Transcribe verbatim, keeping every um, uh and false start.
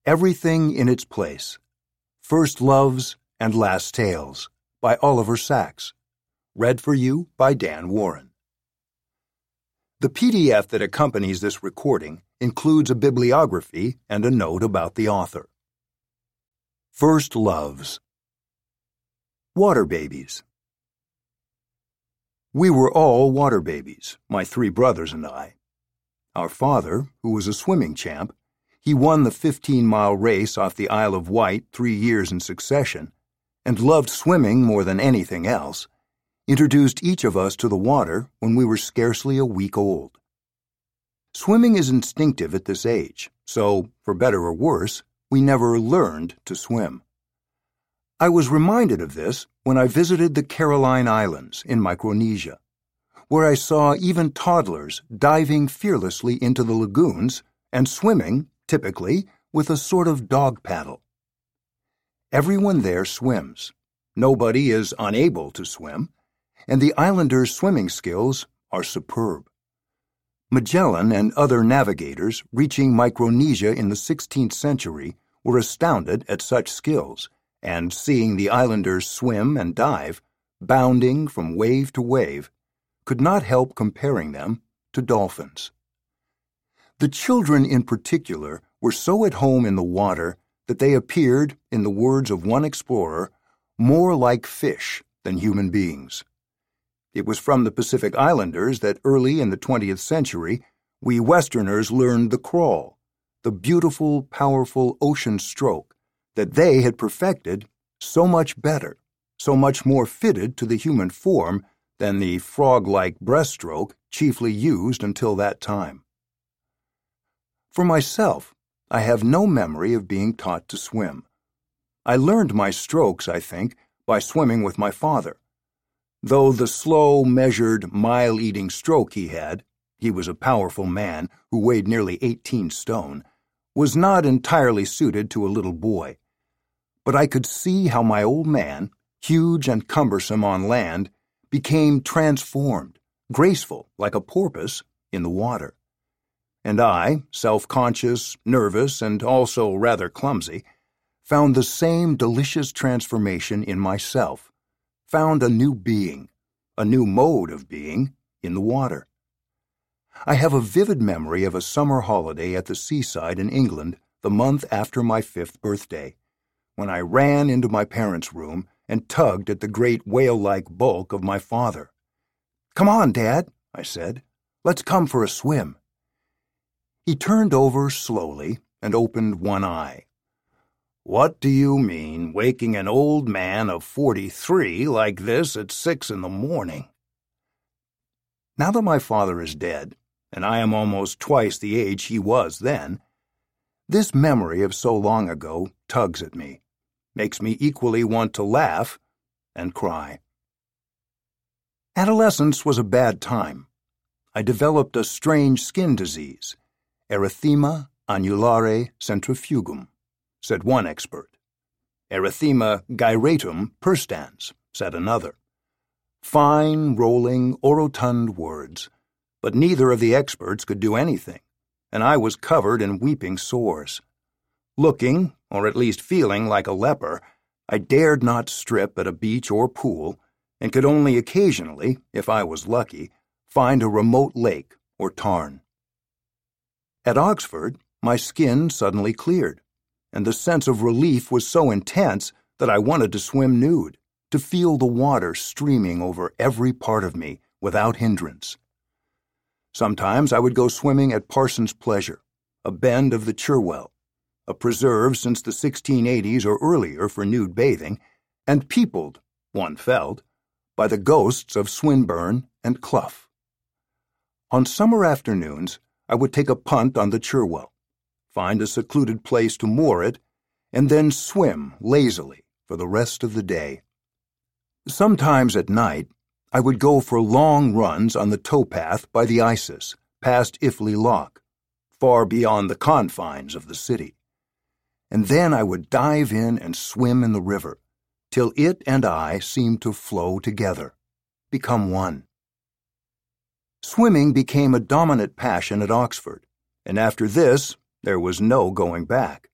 Everything in Its Place. First Loves and Last Tales by Oliver Sacks. Read for you by Dan Warren. The P D F that accompanies this recording includes a bibliography and a note about the author. First Loves. Water babies. We were all water babies, my three brothers and I. Our father, who was a swimming champ, he won the fifteen-mile race off the Isle of Wight three years in succession, and loved swimming more than anything else, introduced each of us to the water when we were scarcely a week old. Swimming is instinctive at this age, so, for better or worse, we never learned to swim. I was reminded of this when I visited the Caroline Islands in Micronesia, where I saw even toddlers diving fearlessly into the lagoons and swimming, typically, with a sort of dog paddle. Everyone there swims. Nobody is unable to swim, and the islanders' swimming skills are superb. Magellan and other navigators reaching Micronesia in the sixteenth century were astounded at such skills, and seeing the islanders swim and dive, bounding from wave to wave, could not help comparing them to dolphins. The children in particular were so at home in the water that they appeared, in the words of one explorer, more like fish than human beings. It was from the Pacific Islanders that early in the twentieth century we Westerners learned the crawl, the beautiful, powerful ocean stroke that they had perfected so much better, so much more fitted to the human form than the frog-like breaststroke chiefly used until that time. For myself, I have no memory of being taught to swim. I learned my strokes, I think, by swimming with my father. Though the slow, measured, mile-eating stroke he had, he was a powerful man who weighed nearly eighteen stone, was not entirely suited to a little boy. But I could see how my old man, huge and cumbersome on land, became transformed, graceful like a porpoise, in the water. And I, self-conscious, nervous, and also rather clumsy, found the same delicious transformation in myself, found a new being, a new mode of being, in the water. I have a vivid memory of a summer holiday at the seaside in England the month after my fifth birthday, when I ran into my parents' room and tugged at the great whale-like bulk of my father. "Come on, Dad," I said. "Let's come for a swim." He turned over slowly and opened one eye. "What do you mean, waking an old man of forty-three like this at six in the morning?" Now that my father is dead, and I am almost twice the age he was then, this memory of so long ago tugs at me, makes me equally want to laugh and cry. Adolescence was a bad time. I developed a strange skin disease, erythema annulare centrifugum, said one expert. Erythema gyratum perstans, said another. Fine, rolling, orotund words, but neither of the experts could do anything, and I was covered in weeping sores. Looking, or at least feeling like a leper, I dared not strip at a beach or pool, and could only occasionally, if I was lucky, find a remote lake or tarn. At Oxford, my skin suddenly cleared, and the sense of relief was so intense that I wanted to swim nude, to feel the water streaming over every part of me without hindrance. Sometimes I would go swimming at Parson's Pleasure, a bend of the Cherwell, a preserve since the sixteen eighties or earlier for nude bathing, and peopled, one felt, by the ghosts of Swinburne and Clough. On summer afternoons, I would take a punt on the Cherwell, find a secluded place to moor it, and then swim lazily for the rest of the day. Sometimes at night, I would go for long runs on the towpath by the Isis, past Iffley Loch, far beyond the confines of the city. And then I would dive in and swim in the river, till it and I seemed to flow together, become one. Swimming became a dominant passion at Oxford, and after this there was no going back.